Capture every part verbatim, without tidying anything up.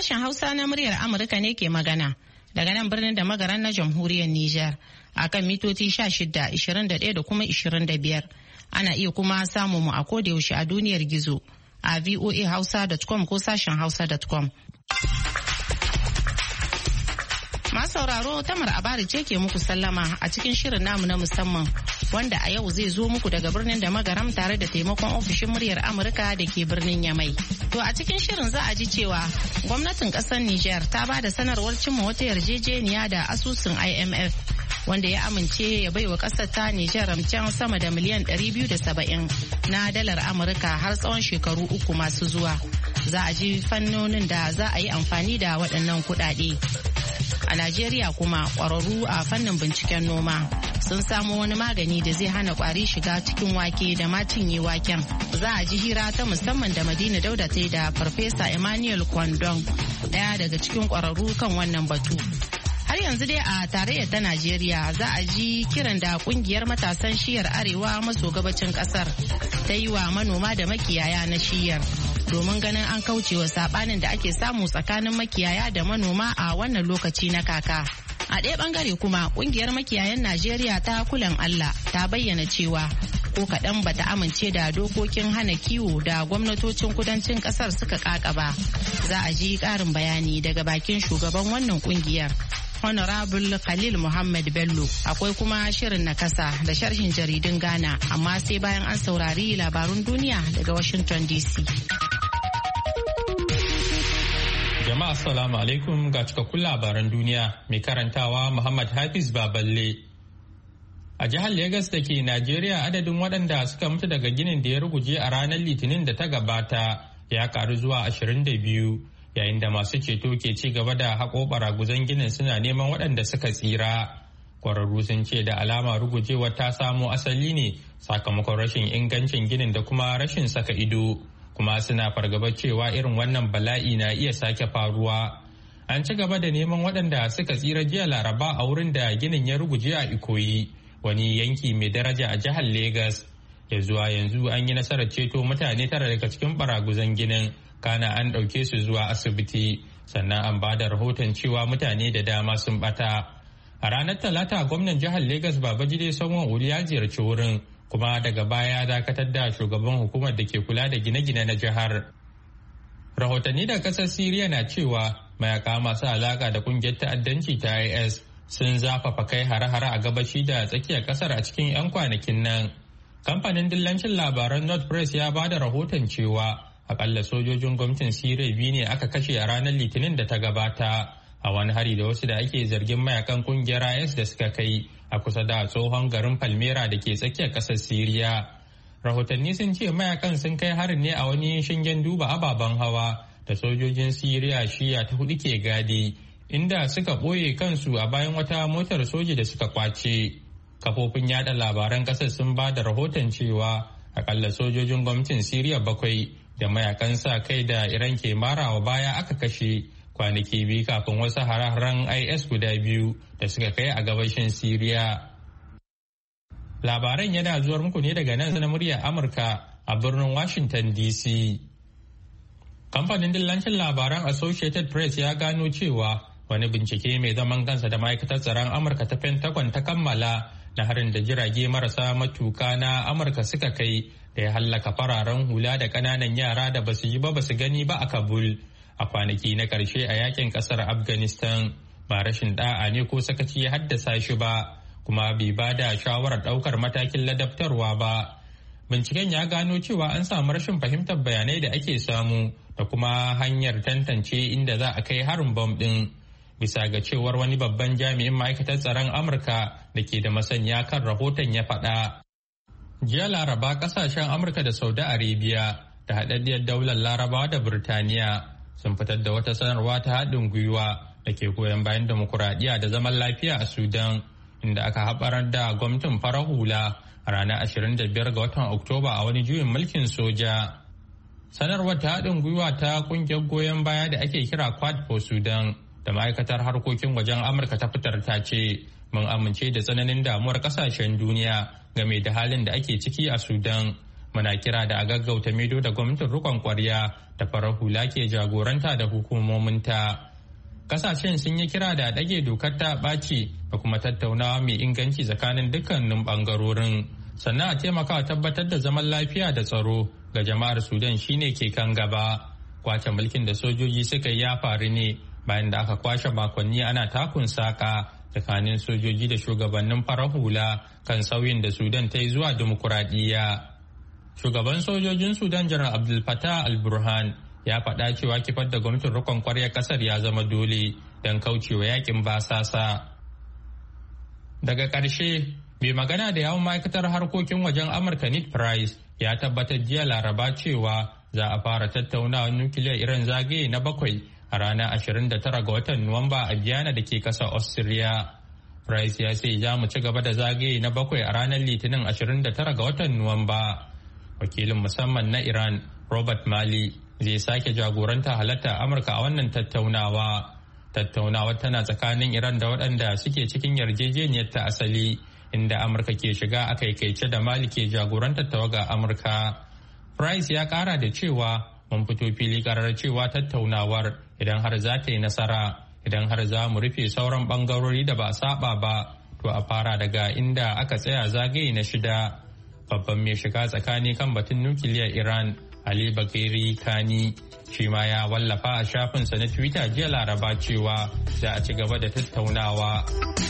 Sashen Hausa na muryar Amurka ne ke magana daga nan birnin da magaran na jamhuriyar Nijar a kan mitoci sha shida, ishirin da ɗaya da kuma ishirin da biyar. Ana iya kuma samun mu a kodayaushe a duniyar gizo a voa hausa dot com ko sashen hausa dot com. Masu sauraro Tamar Abari ce ke muku sallama a cikin shirin namu na musamman wanda a yau zai zo muku daga birnin da magaram tare da taimakon ofishin muryar Amurka da ke birnin Yamai. To a cikin shirin za a ji cewa gwamnatin kasar Nijar ta ba da sanarwar cimma wata yarjejeniya da asusun I M F wanda ya amince ya baiwa kasar ta Nijar ramcen sama da miliyan ɗari biyu da saba'in na dalar Amurka har tsawon shekaru uku masu zuwa. Za a ji fannonin da za a yi amfani da waɗannan kuɗaɗe. A Najeriya kuma ƙwararru a fannin binciken noma sun samo wani magani da zai hana ƙwari shiga cikin wake da ma cinye waken. Za a ji hira ta musamman da Madina Dauda ta yi da Farfesa Emmanuel Kwandon, ɗaya daga cikin ƙwararru kan wannan batu. Har yanzu dai a tarayyar ta Najeriya za a ji kiran da kungiyar matasan shiyar arewa maso gabacin kasar ta yi wa manoma da makiyaya na shiyar domin ganin an kauce wa sabanin da ake samu tsakanin makiyaya da manoma a wannan lokaci na kaka. A ɗaya bangare kuma kungiyar makiyayan Najeriya ta Kulan Allah ta bayyana cewa ko kaɗan bata amince da dokokin hana kiwo da gwamnatocin kudancin ƙasar suka ƙaƙaba. Za a ji ƙarin bayani daga bakin shugaban wannan kungiyar. Honorable Khalil Muhammad Bello. Akwai kuma shirin na kasa da sharhin jaridun Ghana, amma sai bayan an saurari labarun duniya daga Washington D C. Jama'a assalamu alaikum ga cikakkun labaran duniya mai karantawa Muhammad Hafiz Baballe. A jihar Legas da ke Najeriya adadin waɗanda suka mutu daga ginin da ya ruguje a ranar Litinin da ta gabata ya karu zuwa ashirin da biyu. Yayin da masu ceto ke ci gaba da haƙo baraguzan ginin suna neman waɗanda suka tsira. Kwararru sun ce da alama rugujewar ta samo asali ne sakamakon rashin ingancin ginin da kuma rashin saka ido, kuma suna fargabar cewa irin wannan bala'i na iya sake faruwa. An ci gaba da neman waɗanda suka tsira jiya Laraba a wurin da ginin ya ruguje a Ikoyi, wani yanki mai daraja a jihar Legas. Ya zuwa yanzu an yi nasarar ceto mutane tara daga cikin baraguzan ginin. Kana an ɗauke su zuwa asibiti, sannan an ba da rahoton cewa mutane da dama sun bata. A ranar Talata gwamnan jihar Legas Babajide Sanwo-Olu ya ziyarci wurin, kuma daga baya dakatar da shugaban hukumar da ke kula da gine-gine na jihar. Rahotanni daga ƙasar Siriya na cewa mayaka masu alaƙa da ƙungiyar ta'addanci ta I S sun zafafa kai hare-hare a gabashi da tsakiyar ƙasar a cikin 'yan kwanakin nan. Kamfanin dillancin labaran North Press ya ba da rahoton cewa akalla sojojin gwamnatin Siriya biyu ne aka kashe a ranar Litinin da ta gabata a wani hari da wasu da ake zargin mayakan kungiyar I S da suka kai a kusa da tsohon garin Palmera da ke tsakiyar ƙasar Siriya. Rahotanni sun ce mayakan sun kai harin ne a wani shingen duba ababen hawa da sojojin Siriya shiya ta hudu ke gadi, inda suka ɓoye kansu a bayan wata motar soji da suka kwace. Kafofin yada labaran ƙasar sun ba da rahoton cewa akalla sojojin gwamnatin Siriya bakwai da mayakan sa kai da Iran ke marawa baya aka kashe kwanaki biyu kafin wasu hare-haren I S guda biyu da suka kai a gabashin Siriya. Labaran yana zuwar muku ne daga nan na muryar Amurka a birnin Washington D C. Kamfanin dillancin labaran Associated Press ya gano cewa wani bincike mai zaman kansa da ma'aikatar tsaron Amurka ta Pentagon ta kammala na harin da jirage marasa matuka na Amurka suka kai da ya hallaka fararen hula da ƙananan yara da basu yi ba basu gani ba a Kabul a kwanaki na ƙarshe a yakin ƙasar Afghanistan. Ba rashin da'a ne ko sakaci ya haddasa shi ba, kuma bai ba da shawarar ɗaukar matakin ladabtarwa ba. Binciken ya gano cewa an samu rashin fahimtar bayanai da ake samu da kuma hanyar tantance inda za a kai harin bom ɗin. Bisa ga cewar wani babban jami'in ma'aikatar tsaron Amurka da ke da masaniya kan rahoton ya faɗa. Jiya Laraba kasashen Amurka da Saudi Arabia da haɗaɗɗiyar daular Larabawa da Birtaniya sun fitar da wata sanarwa ta haɗin gwiwa da ke goyon bayan demokuraɗiyya da zaman lafiya a Sudan, inda aka haɓarar da gwamnatin farar hula a ranar ashirin da biyar ga watan Oktoba a wani juyin mulkin soja. Sanarwar ta haɗin gwiwa ta ƙungiyar goyon baya da ake kira Quad for Sudan da ma'aikatar harkokin wajen Amurka ta fitar ta ce, mun amince da tsananin damuwar ƙasashen duniya game da halin da ake ciki a Sudan. Muna kira da a gaggauta maido da gwamnatin rikon kwarya da farar hula ke jagoranta da hukumominta. Kasashen sun yi kira da ɗage dokar ta ɓaci da kuma tattaunawa mai inganci tsakanin dukkanin ɓangarorin. Sannan a taimaka tabbatar da zaman lafiya da tsaro ga jama'ar Sudan shine ke kan gaba. Kwace mulkin da sojoji suka yi ya faru ne bayan da aka kwashe makonni ana takun saka tsakanin sojoji da shugabannin farar hula kan sauyin da Sudan ta yi zuwa dimokuraɗiyya. Shugaban sojojin Sudan Janar Abdul Fattah al-Burhan ya faɗa cewa kifar da gwamnatin rikon kwaryar ƙasar ya zama dole don kaucewa yakin basasa. Daga ƙarshe, mai magana da yawon ma'aikatar harkokin wajen Amurka Ned Price ya tabbatar jiya Laraba cewa za a fara tattaunawar nukiliyar Iran zagaye na bakwai a ranar ashirin da tara ga watan Nuwamba a Vienna da ke ƙasar Austria. Price ya ce za mu ci gaba da zagaye na bakwai a ranar Litinin ashirin da tara ga watan Nuwamba. Wakilin musamman na Iran, Robert Malley, zai sake jagoranta halatta Amurka a wannan tattaunawa. Tattaunawa tana tsakanin Iran da waɗanda suke cikin yarjejeniyar ta asali, inda Amurka ke shiga a kaikaice da Mali ke jagorantar tawaga Amurka. Price ya ƙara da cewa mun fito fili ƙarar cewa tattaunawar idan har za ta yi nasara, idan har za mu rufe sauran ɓangarori da ba a saba ba, to a fara daga inda aka tsaya zagaye na shida. Babban mai shiga tsakani kan batun nukiliyar Iran, Ali Bagheri Kani, shi ma ya wallafa a shafinsa na Twitter jiya Laraba cewa za a ci gaba da tattaunawa.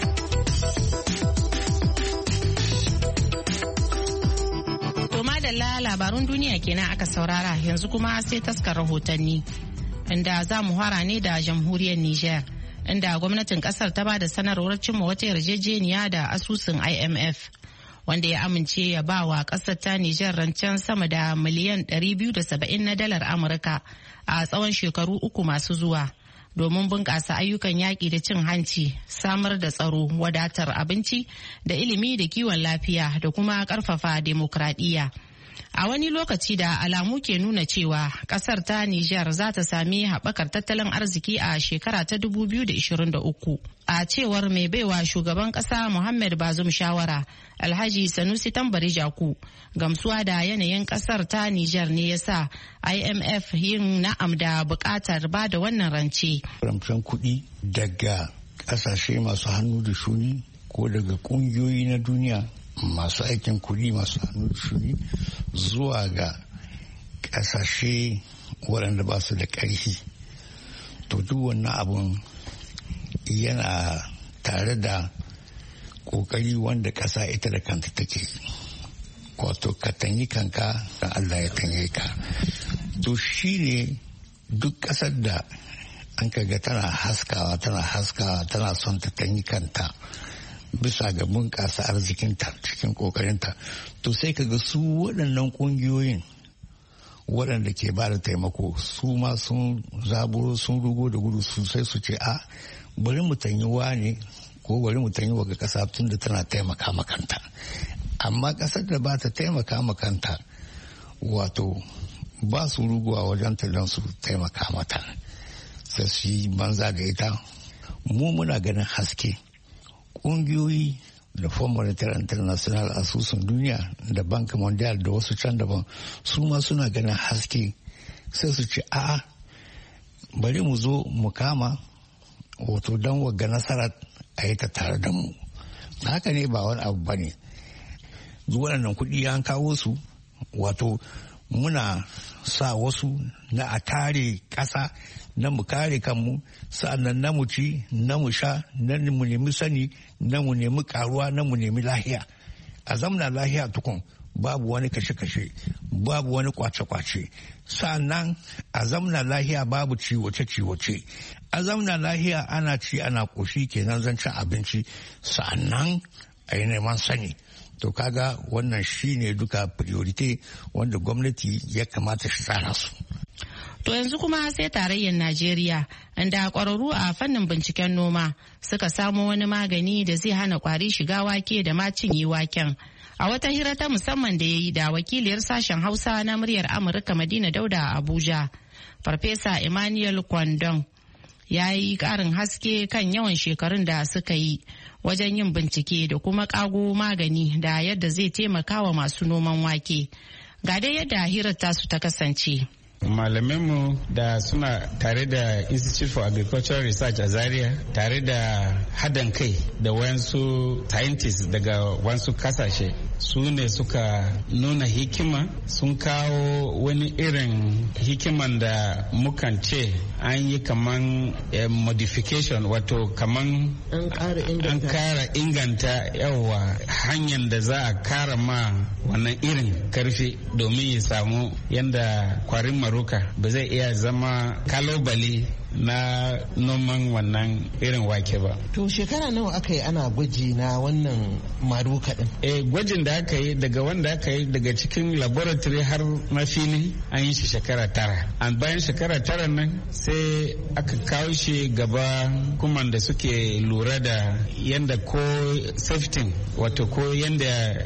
To madalla labarun duniya kenan aka saurara, yanzu kuma sai taskar rahotanni. Inda za mu fara ne da jamhuriyar Nijar, inda gwamnatin kasar ta ba da sanarwar cimma wata yarjejeniya da asusun I M F. Wanda ya amince ya ba wa ƙasar ta Nijar rancen sama da miliyan ɗari biyu da saba'in na dalar Amurka a tsawon shekaru uku masu zuwa domin bunƙasa ayyukan yaƙi da cin hanci, samar da tsaro, wadatar abinci da ilimi da kiwon lafiya da kuma ƙarfafa demokradiyya. A wani lokaci da alamu ke nuna cewa kasar ta Nijar za ta sami haɓakar tattalin arziki a shekara ta dubu biyu da ishirin da uku. A cewar mai baiwa shugaban ƙasa Muhammad Bazoum shawara, Alhaji Sanusi Tambari Jaku, gamsuwa da yanayin ƙasar ta Nijar ne ya sa I M F yin na'am da buƙatar ba da wannan rance. Ramcen kuɗi daga ƙasashe masu hannu da shuni ko daga ƙungiyoyi na duniya masu aikin kuɗi masu hannu da shuni zuwa ga ƙasashe waɗanda ba su da ƙarfi. To duk wannan abun yana tare da ƙoƙari wanda ƙasa ita da kanta take, wato ka tanyi kanka da Allah ya tanye ka. To shi ne duk ƙasar da an kaga tana haskawa tana haskawa tana son ta tanyi kanta bisa ga bunƙasa arzikinta cikin ƙoƙarinta, to sai kaga su waɗannan ƙungiyoyin waɗanda ke ba da taimako su ma sun zaburo sun rugo da gudu sosai su ce a bari mu tanyi wane ko bari mu tanyi wa ga ƙasa tun da tana taimaka makanta. Amma ƙasar da ba ta taimaka makanta wato ba su ruguwa wajen talon su taimaka mata, sai su yi banza da ita. Mu muna ganin haske. Ƙungiyoyi da Fund Monetary International, asusun duniya da Bank Mondial da wasu can daban su ma suna ganin haske, sai su ce a'a bari mu zo mu kama wato don wagga nasarar a yi ta tare da mu. Haka ne, ba wani abu ba ne. Waɗannan kuɗi an kawo su wato muna sa wasu na a kare ƙasa, na mu kare kanmu, sa'annan na mu ci, na mu sha, na mu nemi sani, na mu nemi karuwa, na mu nemi lahiya. A zamna lahiya tukun, babu wani kashe-kashe, babu wani kwace-kwace. Sa'annan a zamna lahiya babu ciwoce-ciwoce. A zamna lahiya ana ci ana koshi kenan zan ci abinci, sa'annan a yi neman sani. To kaga wannan shine duka priority wanda gwamnati ya kamata shi tsara su. To yanzu kuma sai tarayyar Najeriya, inda ƙwararru a fannin binciken noma suka samo wani magani da zai hana ƙwari shiga wake da ma cinye waken. A wata hira ta musamman da ya yi da wakiliyar sashen Hausa na muryar Amurka Madina Dauda a Abuja, Farfesa Emmanuel Kwandon ya yi ƙarin haske kan yawan shekarun da suka yi wajen yin bincike da kuma ƙago magani da yadda zai taimaka wa masu noman wake. Ga dai yadda hirar tasu ta kasance. Malamanmu da suna tare da Institute for Agricultural Research a Zaria tare da haɗin kai da wayansu scientists daga wasu kasashe su ne suka nuna hikima, sun kawo wani irin hikiman da mukan ce an yi kaman eh, modification, wato kaman an kara inganta yawa hanyar da za a kara ma wannan irin karfi domin ya samu yadda kwarin maruka ba zai iya zama kalobale na noman wannan irin wake ba. To shekara nawa aka yi ana gwaji na wannan maruka din? Eh, gwajin da aka yi daga wanda aka yi daga cikin laboratory har na fili an yi shi shekara tara. An bayan shekara tara nan sai aka kawo shi gaba kuma da suke lura da yanda ko safety wato ko yanda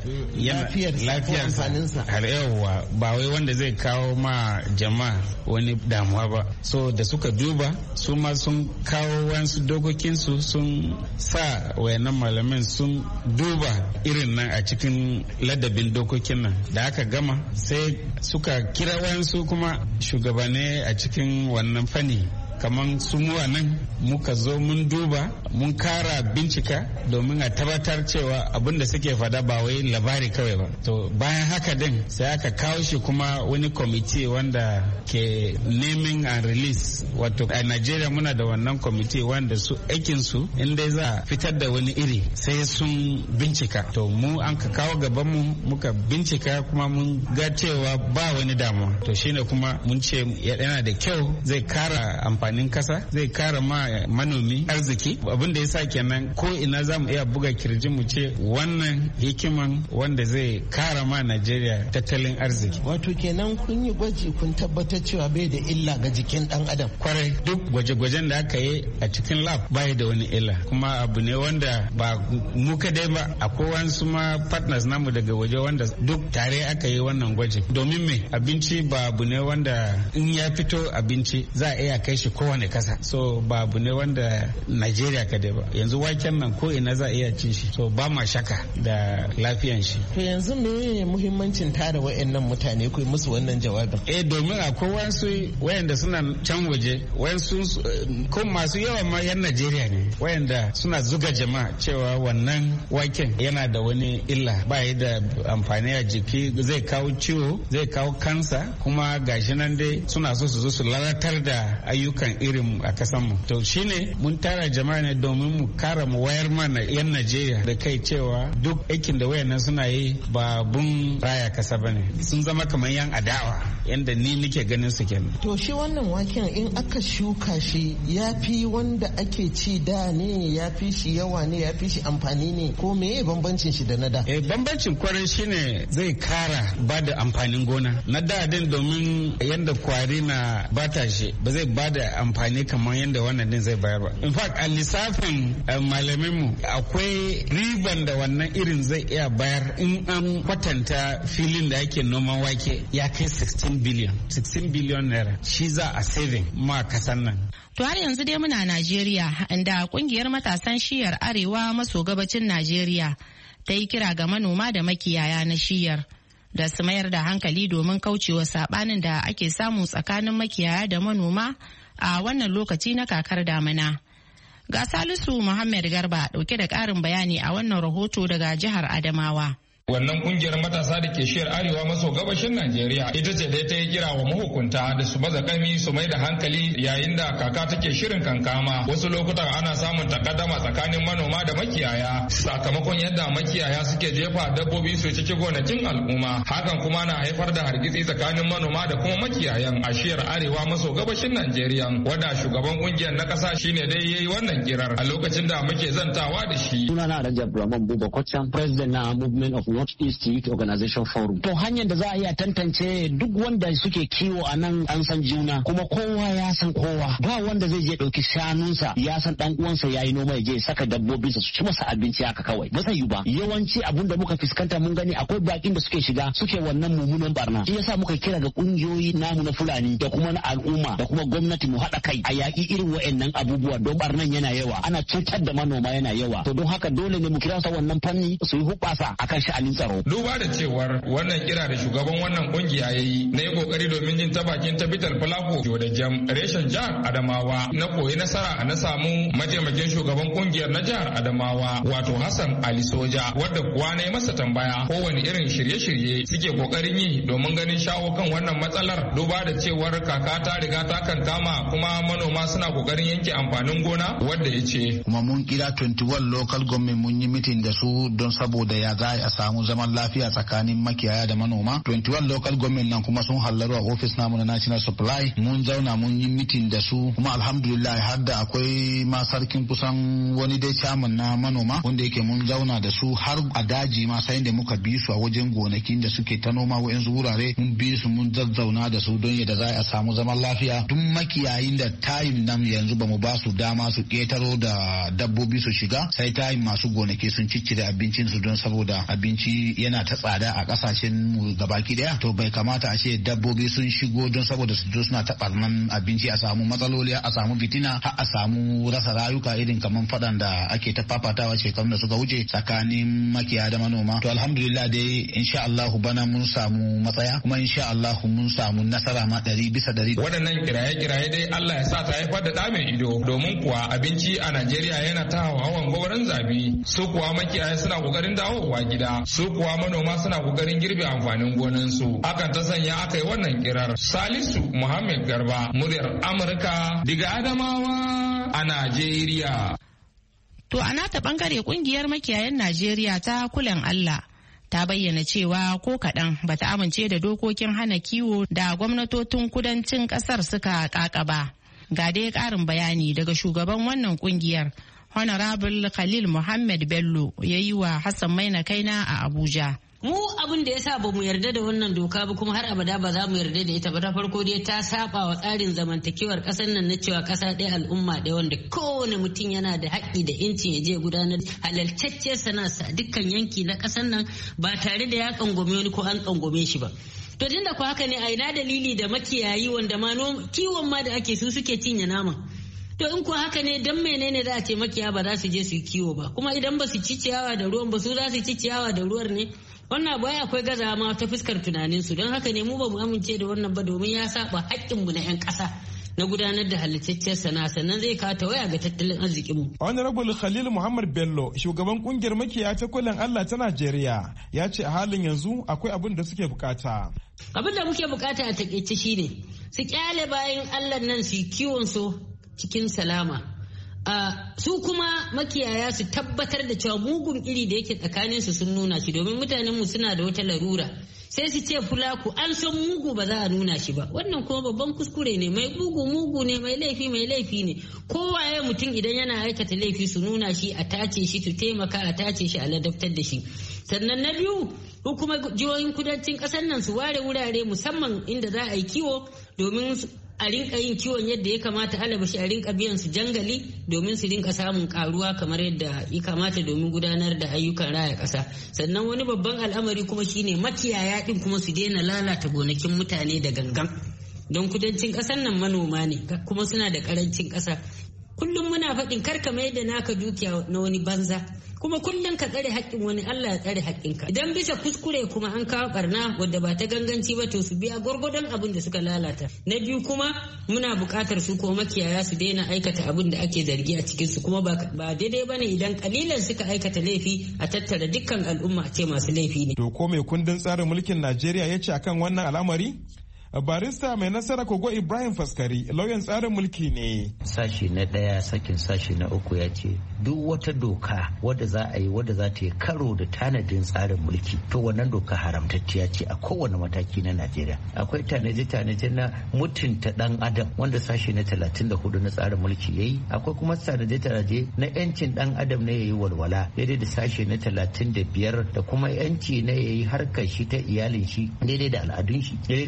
lafiyarsa har yawa ba wai wanda zai kawo ma jama'a wani damuwa ba. So da suka duba su ma sun kawo wasu dokokinsu sun sa wayannan malamin sun duba irin nan a cikin ladabin dokokin nan da aka gama sai suka kira wayansu kuma shugabanni a cikin wannan fanni kamar su muwa nan muka zo mun duba mun kara bincika domin a tabbatar cewa abin da suke fada ba wai labari kawai ba. To bayan haka din sai aka kawo shi kuma wani kwamiti wanda ke naming and release, wato a Najeriya muna da wannan kwamiti wanda su aikin su inda za a fitar da wani iri sai sun bincika. To mu an ka kawo gaban mu muka bincika kuma mun ga cewa ba wani damuwa. To shine kuma mun ce yana da kyau, zai kara amfanin kasa, zai kara ma manomi arziki. Abin da yasa kenan ko ina za mu iya buga kirji mu ce wannan hikiman wanda zai kara ma Najeriya tattalin arziki. Wato kenan kun yi gwaji kun tabbatar cewa bai da illa ga jikin dan adam. Kwarai, duk gwaje-gwajen da aka yi a cikin lab bai da wani illa, kuma abu ne wanda ba mu kadai ba, akwai wasu ma partners namu daga waje wanda duk tare aka yi wannan gwaji. Domin me, abinci ba abu ne wanda in ya fito abinci za a iya kai shi kowane kasa, so ba abu ne wanda Najeriya kadai ba. Yanzu waken nan ko ina za a iya cin shi, so ba ma shaka da lafiyan shi. To yanzu me muhimmancin tara wayannan mutane ku musu wannan jawabin? Eh, domin akwai wasu wayanda suna can waje, wayansu ko masu yawa ma yan Najeriya ne, wayanda suna zuga jama'a cewa wannan waken yana da wani illa, ba yi da amfani a jiki, zai kawo ciwo, zai kawo kansa, kuma gashi nan dai suna so su zo su lalatar da ayyukan irin a kasan mu. To shine mun tara jama'a ne domin mu kara mu wayar mana yan Najeriya da kai cewa duk aikin da wayannan suna yi ba bun raya kasa bane, sun zama kamar yan adawa yanda ni nake ganin su kenan. To shi wannan waken in aka shuka shi ya fi wanda ake ci da ne, ya fi shi yawa ne, ya fi shi amfani ne, ko meye bambancin shi da na da? Eh, bambancin kwarai shine zai kara ba da amfanin gona. Na da din domin yanda kwari na bata shi ba zai ba da amfani kamar yanda wannan din zai bayar ba. In fact, a lissafin malamin mu akwai riban da wannan irin zai iya bayar in an kwatanta filin da ake noman wake ya kai sixteen billion sixteen billion naira shi za a saving ma kasan nan. To har yanzu dai muna Najeriya, inda kungiyar matasan shiyar arewa maso gabacin Najeriya ta yi kira ga manoma da makiyaya na shiyar da su mayar da hankali domin kaucewa sabanin da ake samu tsakanin makiyaya da manoma a wannan lokaci na kakar damina. Ga Salisu Muhammad Garba dauke da ƙarin bayani a wannan rahoto daga jihar Adamawa. Wannan kungiyar matasa da ke shiyar arewa maso gabashin Najeriya ita ce dai ta yi kira wa mahukunta da su baza kami su mai da hankali yayin da kaka take shirin kankama. Wasu lokutan ana samun takaddama tsakanin manoma da makiyaya sakamakon yadda makiyaya suke jefa dabbobi su ciki gonakin al'umma. Hakan kuma na haifar da hargitsi tsakanin manoma da kuma makiyayan a shiyar arewa maso gabashin Najeriya, wanda shugaban kungiyar na kasa shine dai yayi wannan kirar a lokacin da muke zantawa da shi. Sunana Rajab Rahman Buba Kocham, president na Movement of North East Youth Organization Forum. To hanyar da za a iya tantance duk wanda suke kiwo a nan an san juna, kuma kowa ya san kowa. Ba wanda zai je ɗauki shanunsa ya san dan uwansa yayi noma ya je saka dabbobinsa su ci masa abinci haka kawai. Ba zai yi ba. Yawanci abun da muka fuskanta mun gani akwai bakin da suke shiga suke wannan mummunan barna. Shi yasa muka kira ga kungiyoyi namu na Fulani da kuma na al'umma da kuma gwamnati mu haɗa kai a yaƙi irin wa'annan abubuwa don barnan yana yawa. Ana cutar da manoma yana yawa. To don haka dole ne mu kira sa wannan fanni su yi hubasa akan sha'ani sha'anin tsaro. Duba da cewar wannan kira da shugaban wannan kungiya ya yi na yi kokari domin jin ta bakin tabital falako da jam reshen jihar Adamawa na koyi nasara na samu mataimakin shugaban kungiyar na jihar Adamawa wato Hassan Ali Soja, wadda kuwa na yi masa tambaya kowane irin shirye-shirye suke kokarin yi domin ganin shawo kan wannan matsalar, duba da cewar kaka ta riga ta kan kama kuma manoma suna kokarin yanke amfanin gona, wadda ya ce kuma mun kira twenty-one local government mun yi mitin da su don saboda ya za a samu zaman lafiya tsakanin makiyaya da manoma. twenty-one local government nan kuma sun hallaru a office namu na National Supply, mun zauna mun yi mitin da su kuma alhamdulillah har da akwai ma sarkin kusan wani dai chairman na manoma wanda yake mun zauna da su har a daji ma sai da muka bi su a wajen gonakin da suke ta noma wa'yansu wurare, mun bi su mun zazzauna da su don yadda za a samu zaman lafiya. Duk makiyayin da tayin nan yanzu ba mu ba su dama su ketaro da dabbobi su shiga, sai tayin masu gonaki sun ciccire abincin su don saboda abinci yana ta tsada a kasashen mu gabaki daya, to bai kamata a ce dabbobi sun shigo don saboda su zo suna ta barnan abinci, a samu matsaloli, a samu fitina, har a samu rasa rayuka irin kaman fadan da ake ta fafatawa shekarun da suka wuce tsakanin makiyaya da manoma. To alhamdulillah dai insha Allah bana mun samu matsaya kuma insha Allah mun samu nasara ma ɗari bisa ɗari. Waɗannan kiraye-kiraye dai Allah ya sa ta haifar da ɗa mai ido, domin kuwa abinci a Najeriya yana ta hawan gwagwaran zabi, su kuwa makiyaya suna kokarin dawowa gida, su kuwa manoma suna kokarin girbe amfanin gonansu. Hakan ta sanya aka yi wannan kirar. Salisu Muhammad Garba, muryar Amurka daga Adamawa a Najeriya. To a nata bangare kungiyar makiyayan Najeriya ta Kulen Allah ta bayyana cewa ko kaɗan bata amince da dokokin hana kiwo da gwamnatocin kudancin ƙasar suka ƙaƙaba. Ga dai ƙarin bayani daga shugaban wannan kungiyar Honorable Khalil Muhammad Bello ya yi wa Hassan Maina Kaina a Abuja. Mu abin da ya sa ba mu yarda da wannan doka ba kuma har abada ba za mu yarda da ita ba. Ta farko dai ta saba wa tsarin zamantakewar kasar nan na cewa kasa ɗaya al'umma ɗaya, wanda kowane mutum yana da haƙƙi da incin ya je gudanar halaltacce sana'arsa dukkan yanki na kasar nan ba tare da ya tsangwame wani ko an tsangwame shi ba. To tunda ko haka ne a ina dalili da makiyayi wanda ma kiwon ma da ake su suke cinye naman. To in ko haka ne dan menene za a ce makiya ba za su je su yi kiwo ba, kuma idan ba su ci ciyawa da ruwan ba su za su ci ciyawa da ruwan ne? Wannan abu akwai gaza ma ta fuskar tunanin su, don haka ne mu ba mu amince da wannan ba, domin ya saba haƙƙin mu na 'yan ƙasa na gudanar da halittacciyar sana'a, sannan zai kawo tawaya ga tattalin arzikin mu. Honorable Khalil Muhammad Bello, shugaban kungiyar makiyaya ta Kulen Allah ta Najeriya, ya ce a halin yanzu akwai abin da suke bukata. Abin da muke bukata a takaice shine su kyale bayan Allah nan su kiwon su cikin salama. Uh, su kuma makiyaya su tabbatar da cewa mugun iri da yake tsakanin su sun nuna shi, domin mutanen mu suna da wata larura, sai su ce fulaku an san mugu ba za a nuna shi ba. Wannan kuma babban kuskure ne. Mai mugu mugu ne, mai laifi mai laifi ne. Kowaye mutum idan yana aikata laifi su nuna shi, a tace shi, su taimaka a tace shi, a ladabtar da shi. Sannan na biyu, kuma jihohin kudancin ƙasar nan su ware wurare musamman inda za a yi kiwo domin a rinka yin kiwon yadda ya kamata, alabashi a rinka biyan su jangali domin su rinka samun karuwa kamar yadda ya kamata domin gudanar da ayyukan raya ƙasa. Sannan wani babban al'amari kuma shine makiyaya din kuma su daina lalata gonakin mutane da gangan, don kudancin ƙasar nan manoma ne kuma suna da ƙarancin ƙasa. Kullum muna faɗin karka mai da naka dukiya na wani banza, kuma kullum ka tsare haƙƙin wani, Allah ya tsare haƙƙinka. Idan bisa kuskure kuma an kawo barna wadda ba ta ganganci ba, to su biya gwargwadon abin da suka lalata. Na biyu kuma muna buƙatar su ko makiyaya su daina aikata abin da ake zargi a cikin su, kuma ba daidai bane idan kalilan suka aikata laifi a tattara dukkan al'umma a ce masu laifi ne. To ko mai kundin tsarin mulkin Najeriya ya ce akan wannan al'amari? Barista mai nasara Kogo Ibrahim Faskari lauyan tsarin mulki ne. Sashi na ɗaya sakin sashi na uku ya ce duk wata doka wadda za a yi wadda za ta yi karo da tanadin tsarin mulki, to wannan doka haramtacciya ce a kowane mataki na Najeriya. Akwai tanaje-tanaje na mutunta ɗan adam wanda sashi na talatin da hudu na tsarin mulki ya yi. Akwai kuma tanaje-tanaje na yancin ɗan adam na yayi walwala daidai da sashi na talatin da biyar, da kuma yanci na yayi harkar shi ta iyalin shi daidai da al'adun shi daidai da sashi na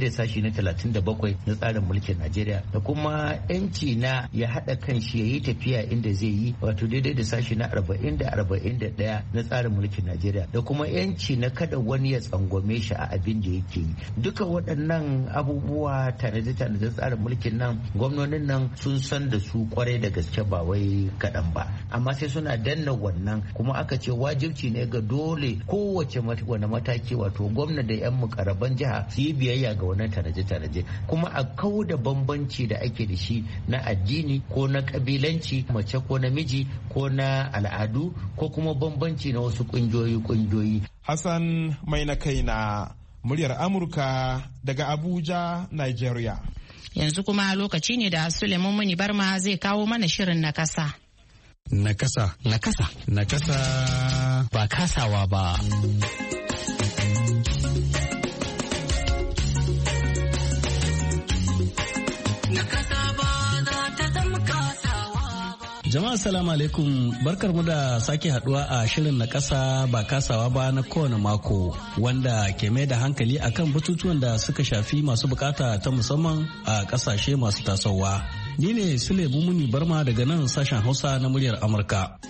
na talatin da bakwai na tsarin mulkin Najeriya da kuma yanci na ya haɗa kan shi ya yi tafiya inda zai yi wato daidai da sashi na arba'in da arba'in da ɗaya na tsarin mulkin Najeriya da kuma yanci na kada wani ya tsangwame shi a abin da yake yi. Duka waɗannan abubuwa tanade-tanade tsarin mulkin nan gwamnonin nan sun san da su kwarai da gaske ba wai kaɗan ba, amma sai suna danna wannan, kuma aka ce wajibci ne ga dole kowace wani mataki wato gwamna da 'yan mukarraban jiha su yi biyayya ga wannan tanaje-tanaje, kuma a kau da bambanci da ake da shi na addini ko na kabilanci, mace ko namiji ko na al'adu ko kuma bambanci na wasu kungiyoyi-kungiyoyi. Hassan mai na kai na muryar Amurka daga Abuja, Nigeria. Yanzu kuma lokaci ne da Suleiman Muni Barma zai kawo mana shirin na kasa. Na kasa. Na kasa. Na kasa. Ba kasawa ba. Jama'a salamu alaikum, barkar mu da sake haduwa a shirin na kasa ba kasawa ba na kowane mako wanda ke mai da hankali akan batutuwan da suka shafi masu bukata ta musamman a kasashe masu tasowa. Ni ne Sule Mumuni Barma daga nan sashen Hausa na muryar Amurka.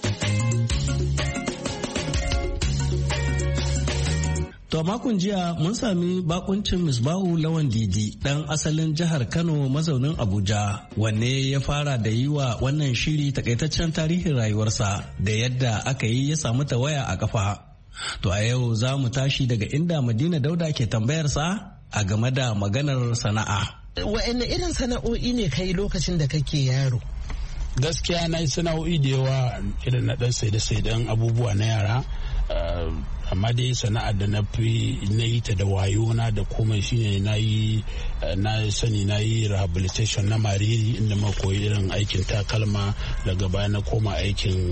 To makon jiya mun sami bakuncin Misbahu Lawan Didi dan asalin jihar Kano mazaunin Abuja, wanne ya fara da yi wa wannan shiri takaitaccen tarihin rayuwarsa da yadda aka yi ya samu tawaya a kafa. To a yau za mu tashi daga inda Madina Dauda ke tambayarsa a game da maganar sana'a. Wa'anne irin sana'o'i ne kai lokacin da kake yaro? Gaskiya na yi sana'o'i da yawa irin na dan saide-saiden abubuwa na yara. Amma dai sana'ar da na fi na yi ta da wayo na da komai shine na yi na sani na yi rehabilitation na mariri inda ma koyi irin aikin takalma, daga baya na koma aikin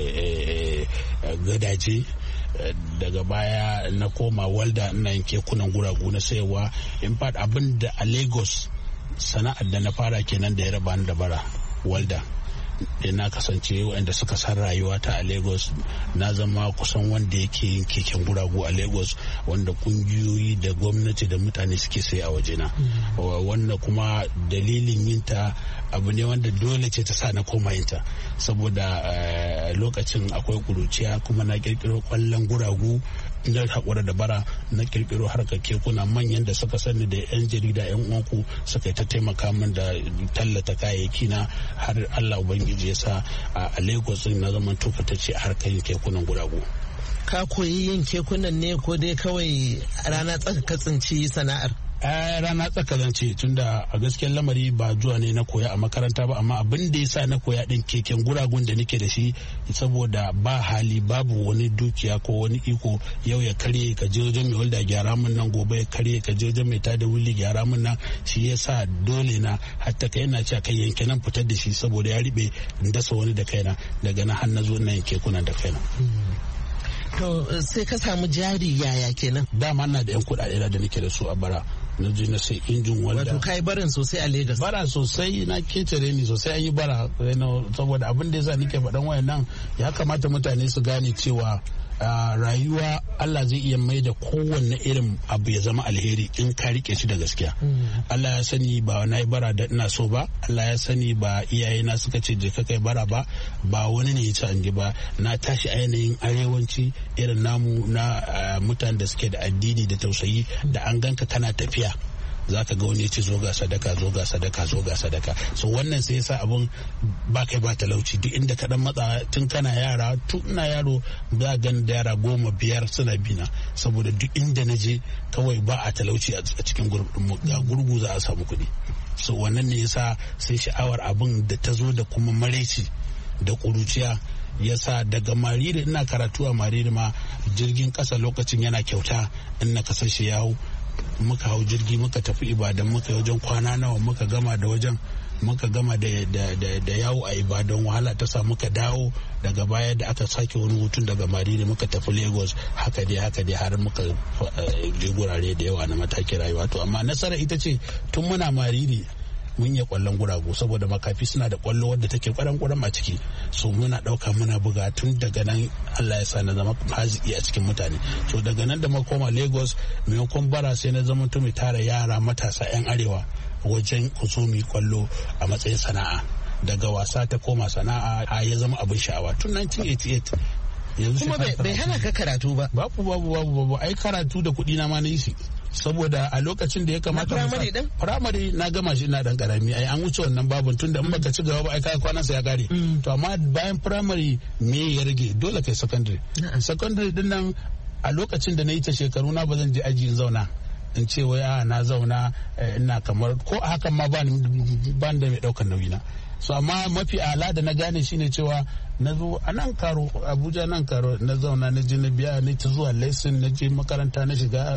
gadaje, daga baya na koma walda ina yin kekunan guragu na sayarwa. In fact abin da a Lagos sana'ar da na fara kenan da ya raba ni da bara, walda. Na kasance waɗanda suka san rayuwa ta a Lagos, na zama kusan wanda yake yin keken guragu a Lagos, wanda kungiyoyi da gwamnati da mutane suke sai a wajena. Wannan kuma dalilin yinta abu ne wanda dole ce ta sa na koma yinta, saboda lokacin akwai kuruciya, kuma na kirkiro kwallon guragu na haƙura da bara, na kirkiro harkar kekuna. Manyan da suka sani da 'yan jarida 'yan uwanku suka yi ta taimaka min da tallata kayayyaki na, har Allah ubangiji ya sa a Lagos na zaman tufatace a harkar kekunan guragu. Ka koyi yin kekunan ne ko dai kawai rana tsaka tsinci sana'ar? rana tsaka zance, tunda a gaskiyar lamari ba zuwa ne na koya a makaranta ba, amma abin da ya sa na koya din keken guragun da nake da shi, saboda ba hali, babu wani dukiya ko wani iko. Yau ya karye ka je wajen mai walda gyara mun nan, gobe ya karye ka je wajen mai tada wuli gyara mun nan. Shi ya sa dole na hatta kai na cewa kai yanke nan fitar da shi, saboda ya riɓe in dasa wani da kaina, daga na har na zo na yanke kunan da kaina. To sai ka samu jari yaya kenan? Dama na da yan kuɗaɗe da nake da su a bara, na je na sai injin walda. Wato kai barin sosai a Lagos? Bara sosai, na ketare ni sosai, an yi bara, saboda abin da yasa nake faɗan wayan nan, ya kamata mutane su gane cewa rayuwa Allah zai iya mai da kowanne irin abu ya zama alheri in ka rike shi da gaskiya. Allah ya sani ba na yi bara da ina so ba, Allah ya sani ba iyayena suka ce je ka kai bara ba, ba wani ne ya ci an ji ba. Na tashi a yanayin arewanci irin namu na mutanen da suke da addini da tausayi, da an ganka kana tafiya za ka ga wani ya ce zo ga sadaka, zo ga sadaka, zo ga sadaka. So wannan sai yasa abun ba kai ba talauci. Duk inda ka dan matsa tun kana yara, tun ina yaro za gan da yara goma biyar suna bina, saboda duk inda na je kawai ba a talauci a cikin gurgu za a samu kuɗi. So wannan ne yasa sai sha'awar abun da ta zo da kuma maraici da ƙuruciya yasa daga Mariri, ina karatu a Mariri ma jirgin ƙasa lokacin yana kyauta, in na kasashe yawo muka hau jirgi muka tafi Ibadan, muka wajen kwana nawa, muka gama da wajen muka gama da, da, da, da yawo a Ibadan, wahala ta sa muka dawo. Daga baya da aka sake wani hutun daga Mariri muka tafi Lagos, haka dai haka dai har muka je gurare da yawa na matakin rayuwa. To amma nasara ita ce tun muna Mariri mun yi kwallon guragu saboda makafi suna da kwallo wadda take kwaran kwaran a ciki, so muna dauka muna buga tun daga nan Allah ya sa na zama haziki a cikin mutane. So daga nan da muka koma Lagos maimakon bara sai na zama mai tara yara matasa yan arewa wajen kusumi kwallo a matsayin sana'a. Daga wasa ta koma sana'a a ya zama abin sha'awa tun nineteen eighty-eight. Yanzu kuma bai hana ka karatu ba? Babu babu babu babu ai karatu da kuɗi na ma na yi shi. Saboda a lokacin da ya kamata firamare din firamare na gama shi na dan karami ai an wuce wannan babun tunda in baka ci gaba ba ai kai kwanan sa ya kare. To amma bayan firamare me ya rage dole kai secondary. Secondary din nan a lokacin da na yi ta shekaru na ba zan je aji in zauna in ce wai a na zauna ina kamar ko hakan ma ba ban da mai daukar nauyi na. So amma mafi ala da na gane shine cewa na zo a nan karo Abuja nan karo na zauna na je na biya na ta zuwa lesson na je makaranta na shiga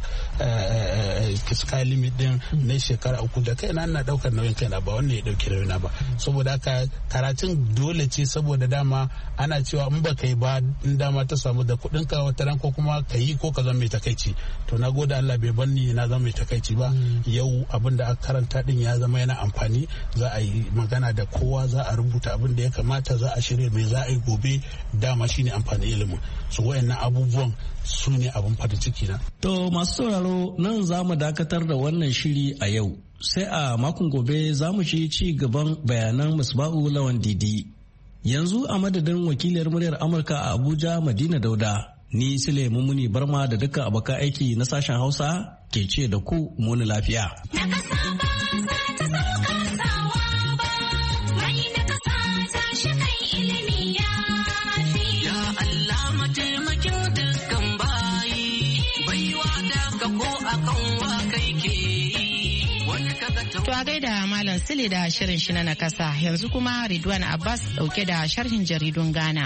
sky limit din na shekara uku da kaina na daukar nauyin kaina ba wannan ya dauki nauyina ba. Saboda haka karatun dole ce saboda dama ana cewa in ba kai ba in dama ta samu da kuɗin ka wata ran ko kuma ka yi ko ka zama mai takaici. To na gode Allah bai banni na zama mai takaici ba. Yau abin da aka karanta din ya zama yana amfani, za a yi magana da kowa, za a rubuta abin da ya kamata, za a shirya mai za a yi gobe, dama shine amfanin ilimin. So wayannan abubuwan su ne abin farin ciki na. To masu sauraro nan za mu dakatar da wannan shiri a yau, sai a makon gobe za mu ci ci gaban bayanan Musba'u Lawan Didi. Yanzu a madadin wakiliyar muryar Amurka a Abuja Madina Dauda, ni Sule Mumuni Barma da dukkan abokan aiki na sashen Hausa ke ce da ku muni lafiya. To a gaida Malam Sile da shirin shi na nakasa, yanzu kuma Ridwan Abbas dauke da sharhin jaridun Ghana.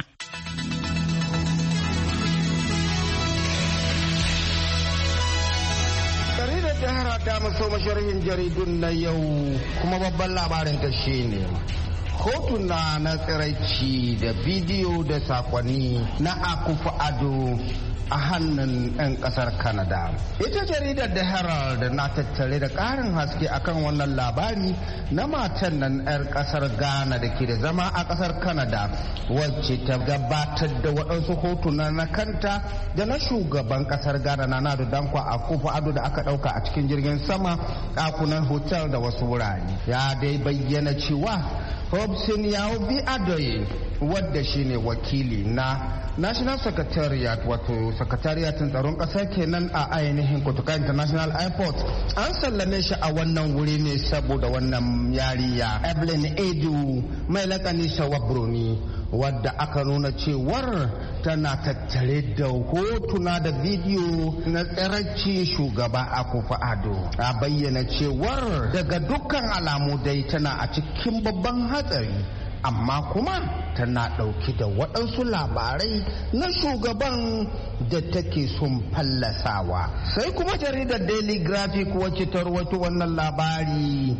Jaridar Jihar ta maso masharhin jaridun na yau kuma babban labarin ta shine hotuna na tsiraici da bidiyo da sakonni na Akufo-Addo a hannun 'yan kasar Canada. Ita jaridar The Herald na tattare da ƙarin haske akan wannan labari na matan nan 'yar kasar Ghana da ke da zama a kasar Canada, wacce ta gabatar da waɗansu hotuna na kanta da na shugaban kasar Ghana na Nana Dankwa Akufo-Addo da aka ɗauka a cikin jirgin sama, ɗakunan hotel da wasu wurare. Ya dai bayyana cewa Hobson Yaobi Adoye, wadda shine wakili na National Secretariat, wato sakatariyatin tsaron ƙasa kenan a ainihin Kotoka International Airport, an sallame shi a wannan wuri ne saboda wannan yariya Evelyn Edu mai lakani Shawabroni, wadda aka nuna cewar tana tattare da hotuna da bidiyo na tsiraici shugaba Akufo-Addo. A bayyana cewar daga dukkan alamu dai tana a cikin babban hatsari, amma kuma tana ɗauki da waɗansu labarai na shugaban da take son fallasawa. Sai kuma jaridar Daily Graphic wacce ta rawaito wannan labari,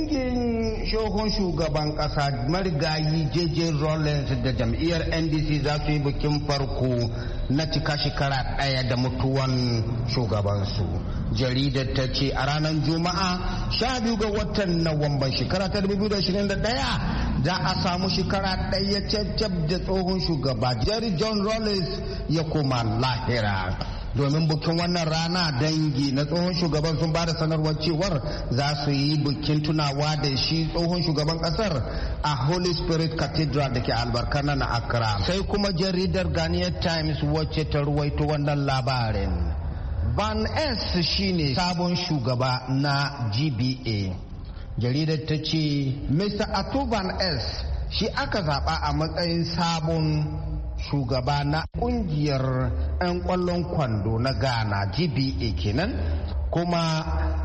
dangin shohon shugaban ƙasa marigayi J J Rawlings da jam'iyyar N D C za su yi bikin farko na cika shekara ɗaya da mutuwan shugabansu. Jaridar ta ce a ranar Juma'a sha biyu ga watan Nuwamban shekara ta dubu biyu da ashirin da ɗaya za a samu shekara ɗaya caccab da tsohon shugaba Jerry John Rawlings ya koma lahira. Domin bikin wannan rana, dangi na tsohon shugaban sun ba da sanarwar cewar za su yi bikin tunawa da shi tsohon shugaban kasar a Holy Spirit Cathedral da ke albarkana na Accra. Sai kuma jaridar Ghanaian Times wacce ta ruwaito wannan labarin. Van S shine sabon shugaba na G B A. Jaridar ta ce Mister Ato Van S shi aka zaba a matsayin sabon shugaba na kungiyar 'yan kwallon kwando na Ghana, G B A kenan, kuma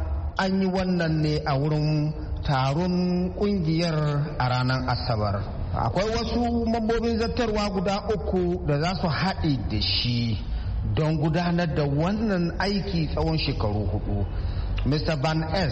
an yi wannan ne a wurin taron kungiyar a ranar Asabar. Akwai wasu mambobin zartarwa guda uku da za su haɗe da shi don gudanar da wannan aiki tsawon shekaru hudu. Mister Van S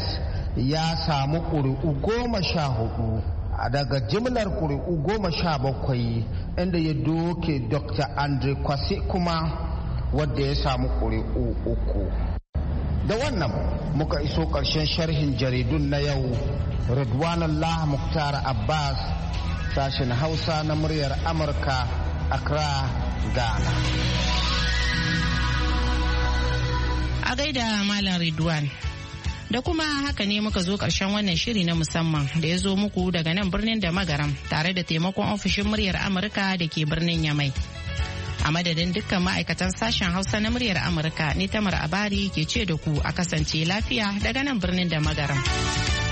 ya samu ƙuri'u goma sha hudu daga jimlar ƙuri'u goma sha bakwai, inda ya doke Doctor Andre Kwasi kuma wadda ya samu ƙuri'u uku. Da wannan muka iso ƙarshen sharhin jaridun na yau. Ridwanullah Muktar Abbas, sashen Hausa na muryar Amurka, Accra, Ghana. A gaida Malam Ridwan. Da kuma haka ne muka zo ƙarshen wannan shiri na musamman da ya zo muku daga nan birnin da magaram tare da taimakon ofishin muryar Amurka da ke birnin Yamai. A madadin dukkan ma'aikatan sashen Hausa na muryar Amurka ne Tamar Abari ke ce da ku a kasance lafiya daga nan birnin da magaram.